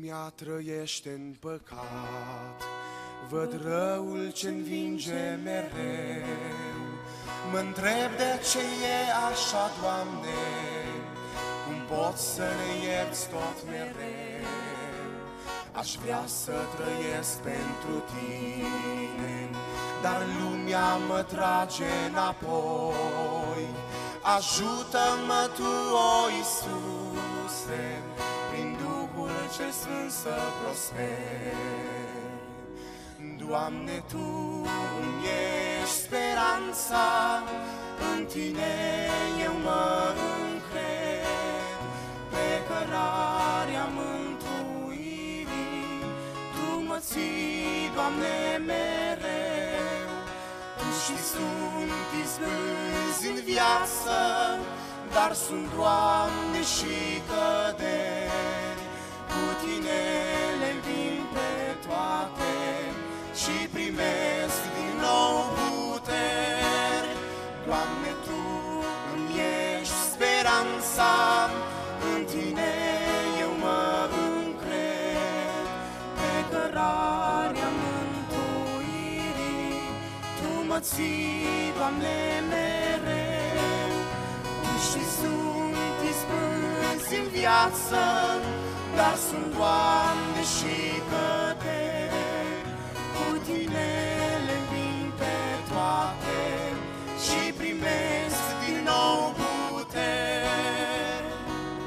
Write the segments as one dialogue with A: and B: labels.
A: Lumea trăiește în păcat, văd răul ce învinge mereu. Mă-ntreb de ce e așa, Doamne, cum poți să ne ierți tot mereu. Aș vrea să trăiesc pentru Tine, dar lumea mă trage înapoi. Ajută-mă Tu, o Iisuse, prin Duhul cel Sfânt să prosper. Doamne, Tu îmi ești speranța, în Tine eu mă încred. Pe cărarea mântuirii Tu mă ții, Doamne, mereu. Tu și sunt izbânzi în viață, dar sunt, Doamne, și căderi. Cu Tine le înving pe toate și primesc din nou puteri. Doamne, Tu îmi ești speranța, în Tine eu mă încred. Pe cărarea mântuirii Tu mă ții, Doamne, mereu. Tu și sunt izbânzi în viață, dar sunt, Doamne, și căderi. Cu Tine le înving pe toate și primesc din nou puteri.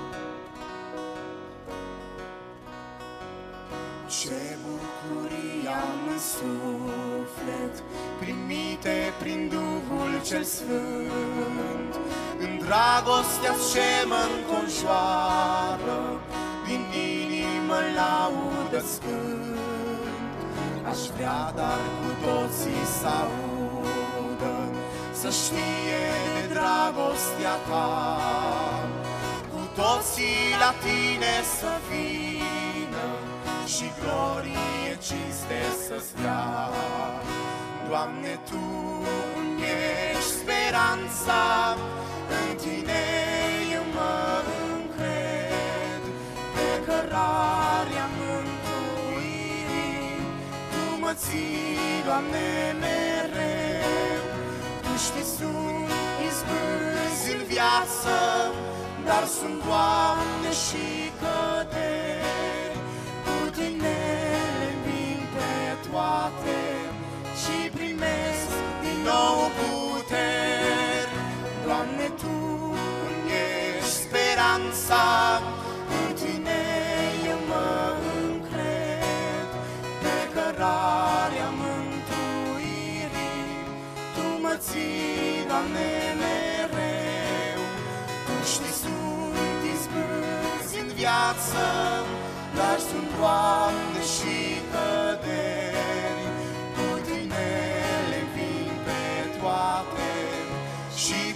A: Ce bucurie am în suflet, primite prin Duhul cel Sfânt, în dragostea ce mă înconjoară, din inimă laudă-ți cânt. Aș vrea, dar cu toții să audă, să știe de dragostea Ta. Cu toții la Tine să vină și glorie, cinste să-ți dea. Doamne, Tu îmi ești speranța, în Tine eu mă încred. Pe cărarea mântuirii Tu mă ții, Doamne, mereu. Tu știi, sunt izbânzi în viață, dar sunt, Doamne, și căderi. Cu Tine le înving pe toate și primesc din nou puteri. Doamne, Tu îmi ești speranța, în Tine eu mă încred. Pe cărarea mântuirii Tu mă ții, Doamne, mereu. Tu știi, sunt izbânzi în viață, dar sunt, Doamne, și căderi. Cu Tine le înving pe toate și